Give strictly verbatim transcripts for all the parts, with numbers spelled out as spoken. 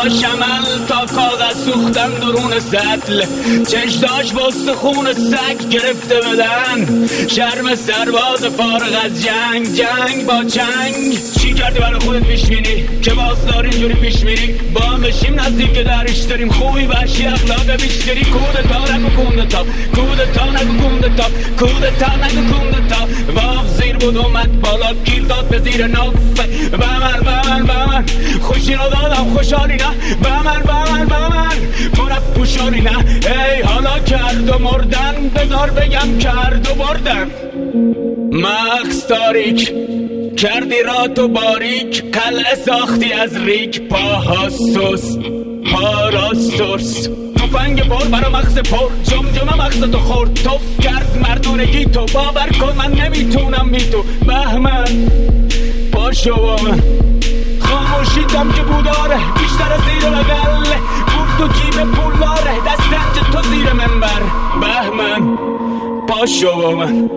شمل تا کاغذ سوختن درون سطل، چشداش واسه خون سگ گرفته بدن، شرم سرباز فارغ از جنگ، جنگ با چنگ. چی کردی برای خودت پیش بینی که باز داری اینجوری پیش میری؟ با هم بشیم نزدیک درش داریم، خوبی وحشی اخلاق بیشتری. کودتا نگو کودتا، کودتا نگو کودتا، کودتا نگو کودتا. واف زیر بود اومد بالا گیر داد به زیر نافه. بمر بمر بمر خوشی رو دادم خوشحالی نه، بمر بمر بمر مرب پوشاری نه. ای حالا کرد و مردن، بذار بگم کرد و بردن. مغز تاریک کردی رات و باریک، قلعه ساختی از ریک. پاها سوس پاراستورس، تفنگ پر برا مغز پر، جمجمه مغز تو خورد. توف کرد مردونگی تو، باور کن من نمیتونم بی تو. بهمن پاشو با من، خاموشیدم که بوداره بیشتر از زیر بغله. پول تو جیب پولاره، دستنج تو زیر منبر. بهمن پاشو با من.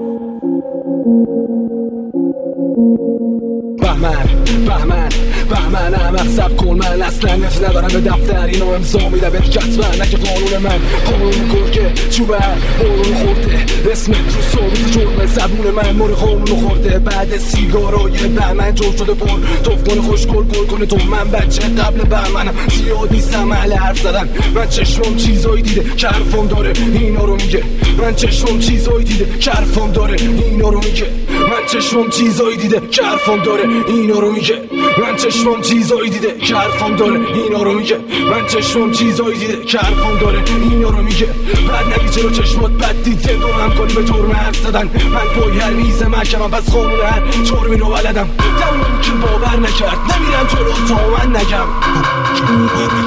بهمن بهمن بهمن احمق سب کن، من اصلا نفت ندارم به دفتر، اینو امضا میده بهت کتبه نکه قانون من. قانون گرگه چوبه قانون خورده، اسمت رو ثابت جرمه، زبون من مور قانون خورده. بعد سیگارای بهمن جور شده پر، توف کنه خوش گل گل کنه تو. من بچه قبل بهمنم، زیاد نیستم اهل حرف زدن. من چشمم چیزایی دیده که حرفم داره اینا رو میگه. من چشمم چیزایی دیده که حرفم داره اینا رو میگه. من چشمم چیزایی دیده که حرفم داره اینا رو میگه. من چشمم چیزایی دیده که حرفم داره اینا رو میگه. من چشمم چیزایی دیده که حرفم داره اینا رو میگه. بعد نگی چرا چشمات بد دید، زندونم کنی به جرم حرف زدن. من پای هر میز محکمم، پس قانون هر جرمی رو بلدم. در اون که باور نکرد نمیرم جلو تا من نگم.